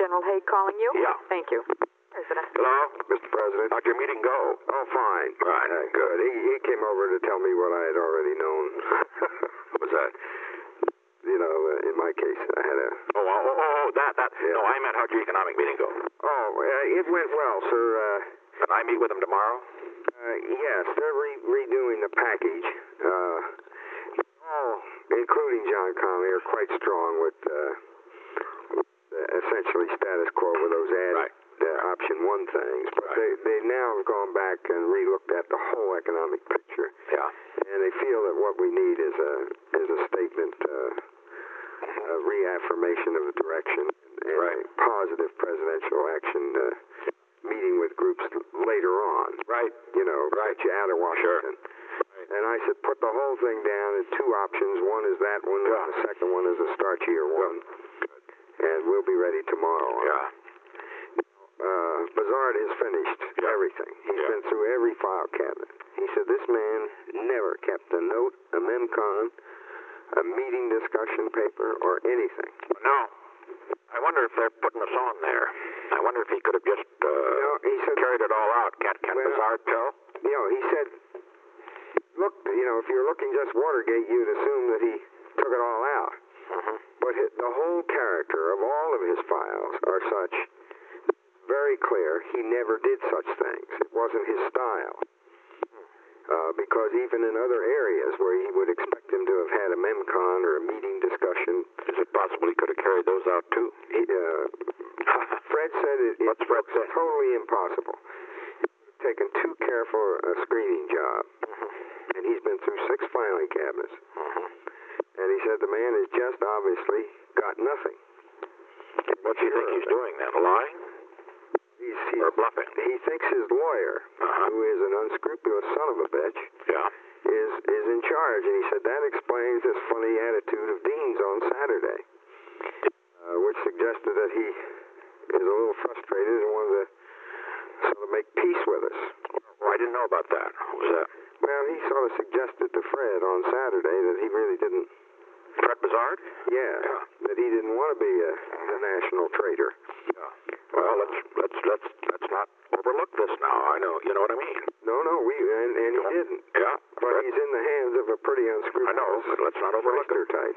General Haig calling you? Yeah. Thank you. President. Hello, Mr. President. How'd your meeting go? Oh, fine. Right. Good. He came over to tell me what I had already known. What was that? You know, in my case, I had a... that. Yeah. No, I meant how'd your economic meeting go? Oh, it went well, sir. Can I meet with them tomorrow? Yes, they're redoing the package. All, including John Connolly, are quite strong with essentially status quo with those option one things. But they now have gone back and re-looked at the whole economic picture. Yeah. And they feel that what we need is a statement, a reaffirmation of the direction and a positive presidential action meeting with groups later on. Right. You know, get you out of Washington. Sure. And I said, put the whole thing down in two options. One is that one, and the second one is a starchier one. And we'll be ready tomorrow. Yeah. Bazard has finished everything. He's been through every file cabinet. He said this man never kept a note, a memcon, a meeting discussion paper, or anything. No. I wonder if they're putting us on there. I wonder if he could have just he said, carried it all out. Can Bazard tell? You know, he said, look, you know, if you're looking just Watergate, you'd assume that he took it all out. Mm-hmm. But the whole character of all of his files are such, very clear, he never did such things. It wasn't his style. Because even in other areas where he would expect him to have had a memcon or a meeting discussion, is it possible he could have carried those out too? Fred said it's totally impossible. He's taken too careful a screening job. Mm-hmm. And he's been through 6 filing cabinets. Mm-hmm. And he said the man has just obviously got nothing. What do you think he's doing then? Lying? Or bluffing? He thinks his lawyer, who is an unscrupulous son of a bitch, is in charge. And he said that explains this funny attitude of Dean's on Saturday, which suggested that he is a little frustrated and wanted to sort of make peace with us. I didn't know about that. What was that? Well, he sort of suggested to Fred on Saturday that he really didn't... Fred Bazard? Yeah. That he didn't want to be a national traitor. Yeah. Well, let's not overlook this now. I know, you know what I mean? No, and he didn't. Yeah. But he's in the hands of a pretty unscrupulous... I know, but let's not overlook it. Type.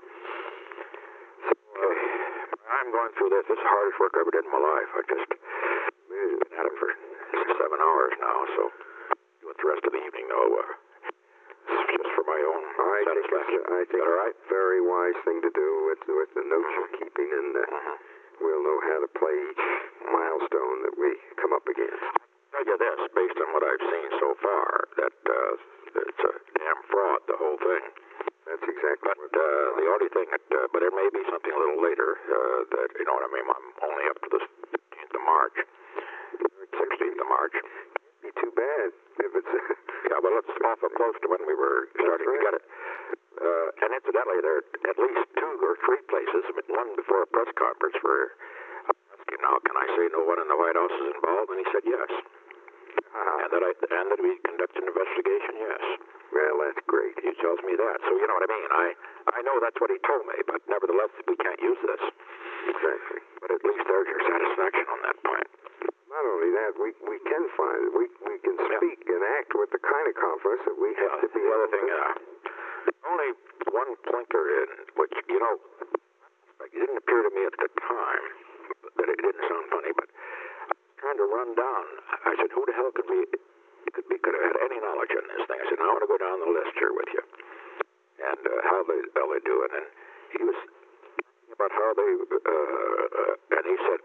So, I'm going through this. This is the hardest work I ever did in my life. I just been at it for 7 hours now, so do it the rest of the evening, though. Just for my own satisfaction. I think all right? Very wise thing to do with the notes you're keeping, and we'll know how to play each milestone that we come up against. I'll tell you this, based on what I've seen so far, that it's a damn fraud, the whole thing. That's exactly what... the only thing that... but there may be something a little later that, you know what I mean, I'm only up to the 15th of March. 16th of March. Be too bad if it's... Yeah, well, it's awful close to when we were starting to get it. And incidentally, there are at least 2 or 3 places, one before a press conference where I asked him, now, can I say no one in the White House is involved? And he said yes. And that we conduct an investigation, yes. Well, that's great. He tells me that. So, you know what I mean? I know that's what he told me, but nevertheless, we can't use this. Exactly. But at least there's your satisfaction on that point. Not only that, we can find it. We can speak and act with the kind of confidence that we have to be. The other thing, only one blinker in, which, you know, it didn't appear to me at the time that it didn't sound funny, but I was trying to run down. I said, who the hell could have had any knowledge on this thing? I said, now I want to go down the list here with you. And how they do it. And he was talking about how they, and he said,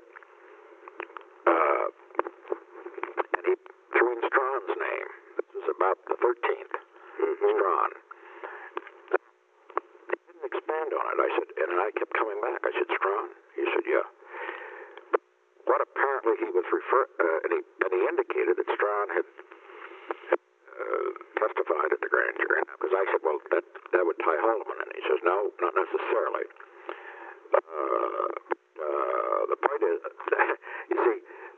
and he threw in Strawn's name. This was about the 13th. Strawn. He didn't expand on it. I said, and I kept coming back. I said, Strawn? He said, yeah. What apparently he was and he indicated that Strawn had testified at the grand jury. Because I said, well, that would tie Holloman. And he says, no, not necessarily. The point is, you see,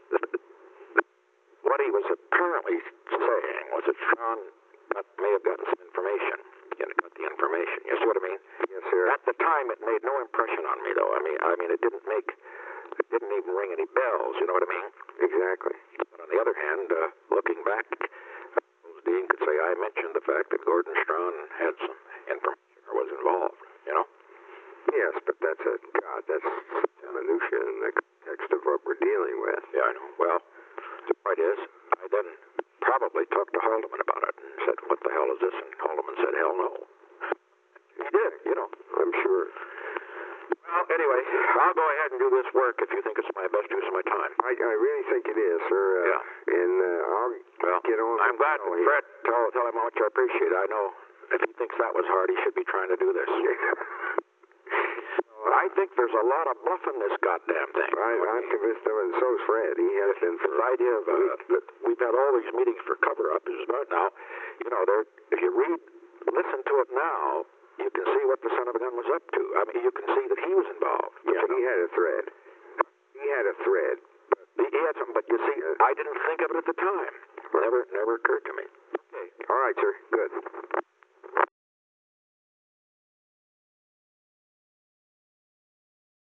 what he was apparently saying was that Strawn may have gotten some information. Got the information. You see what I mean? Yes, sir. At the time, it made no impression on me, though. I mean, it didn't make It didn't even ring any bells, you know what I mean? Exactly. But on the other hand, looking back, Dean could say I mentioned the fact that Gordon Strawn had some information or was involved, you know? Yes, but that's that's minutia in the context of what we're dealing with. Yeah, I know. Well, the point is, I then probably talked to Haldeman about it and said, what the hell is this? And Haldeman said, hell no. He did, you know. I'm sure. Well, anyway, I'll go ahead and do this work if you think it's my best use of my time. I really think it is, sir. Yeah. And I'll get on. I'm glad, Fred. Tell him how much I appreciate it. I know if he thinks that was hard, he should be trying to do this. I think there's a lot of bluff in this goddamn thing. I'm convinced of it, and so's Fred. He has been for the idea of that we've had all these meetings for cover-up is about now. You know, if you listen to it now, you can see what the son of a gun was up to. I mean, you can see that he was involved. Yeah, he had a thread. He had a thread. He had some, but you see, I didn't think of it at the time. Never occurred to me. Okay. All right, sir. Good.